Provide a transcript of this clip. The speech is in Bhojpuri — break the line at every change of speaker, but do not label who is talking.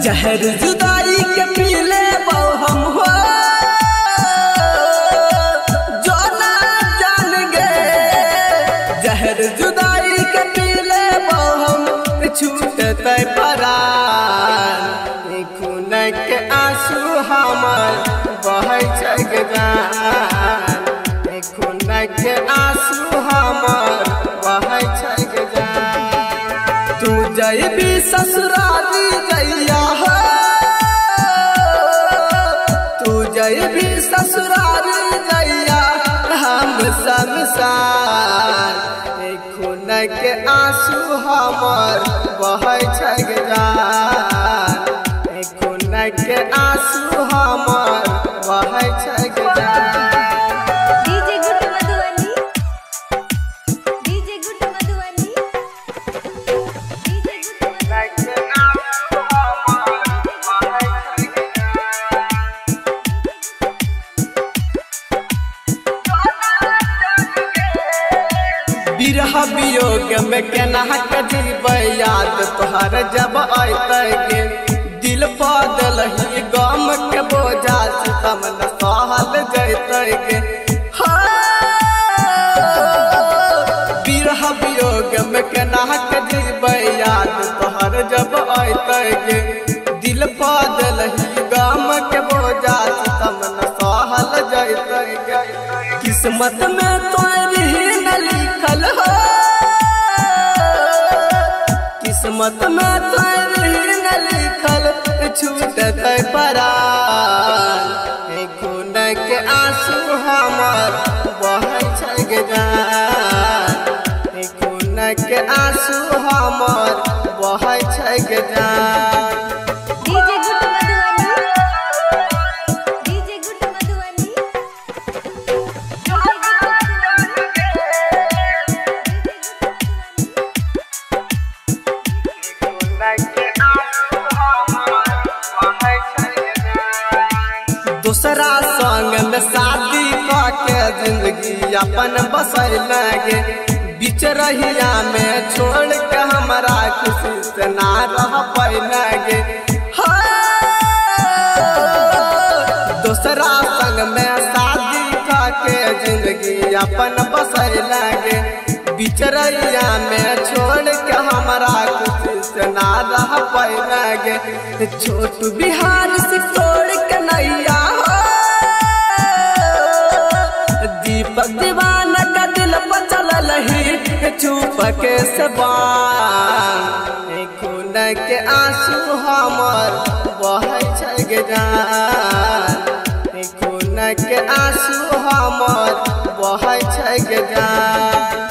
जहर जुदाई के पीले हम हो जो ना जान गए। जहर जुदाई के पीले हम छूटते परान खून के आंसू हमर बहै छै जान। खून के आंसू हमर बहै छै जान। तू जइबी ससुराली जइया हो तू जइबी ससुराली जइया हम संसार खून के आंसू हमर बहै छै जान। खून के आंसू हमर बहै छै जान। बिरह वियोग में केना जीबै याद तोहर जब अतै दिल बदल ही गम के बोझा सितम न सहल जैतै गे। बिरह वियोग में केना जीबै याद तोहर जब अतै दिल बदल ही गम के बोझा सितम न सहल जैतै गे। किस्मत में तोरी न लिखल हो किस्मत में तोरी न लिखल छूटते परान खून के आंसू हमर बहै छै जान। खून के आंसू हमर बहै छै जान। दूसरा संग में शादी के जिंदगी अपन बसै लगे। बीच रहिया में छोड़ के हमरा खुशी से ना रह पैलगे। दूसरा संग में शादी के जिंदगी अपन बसै लगे। बीच रहिया में छोड़ के हमरा खुशी से ना रह पैलगे। छोटू बिहार से तोड़ के नैया दीपक दीवाना का दिल पर चलल ही चुप के सबान खून के आंसू हमर बहै छै जान। खून के आंसू हमर बहै छै जान।